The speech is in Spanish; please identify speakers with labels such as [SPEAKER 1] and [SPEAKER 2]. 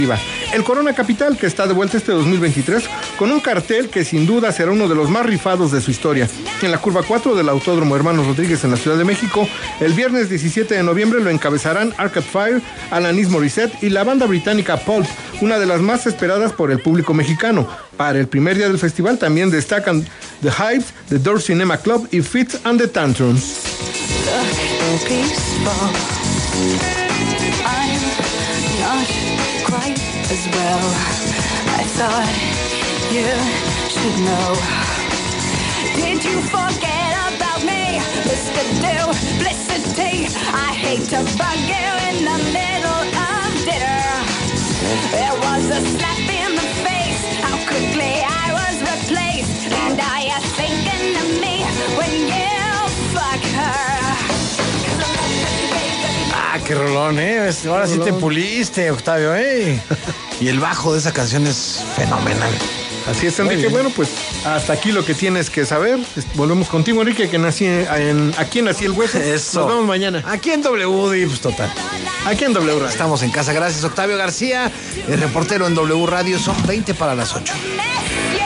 [SPEAKER 1] El Corona Capital, que está de vuelta este 2023 con un cartel que sin duda será uno de los más rifados de su historia. En la curva 4 del Autódromo Hermanos Rodríguez en la Ciudad de México, el viernes 17 de noviembre lo encabezarán Arcade Fire, Alanis Morissette y la banda británica Pulp, una de las más esperadas por el público mexicano. Para el primer día del festival también destacan The Hives, The Door Cinema Club y Fits and the Tantrums.
[SPEAKER 2] Quite as well. I thought you should know. Did you forget about me, Mr. Duplicity? I hate to bug you in the middle of dinner. There was a slap in the face, how quickly I was replaced. And are you thinking of me when you fuck her?
[SPEAKER 3] Ah, qué rolón, ahora sí te puliste, Octavio, Y el bajo de esa canción es fenomenal.
[SPEAKER 1] Así es, Enrique. Bueno, pues hasta aquí lo que tienes que saber. Volvemos contigo, Enrique, que nací aquí en Nací el Hueso.
[SPEAKER 3] Eso.
[SPEAKER 1] Nos vemos mañana.
[SPEAKER 3] Aquí en W, pues total.
[SPEAKER 1] Aquí en W Radio.
[SPEAKER 3] Estamos en casa. Gracias, Octavio García, el reportero en W Radio. Son 20 para las 8.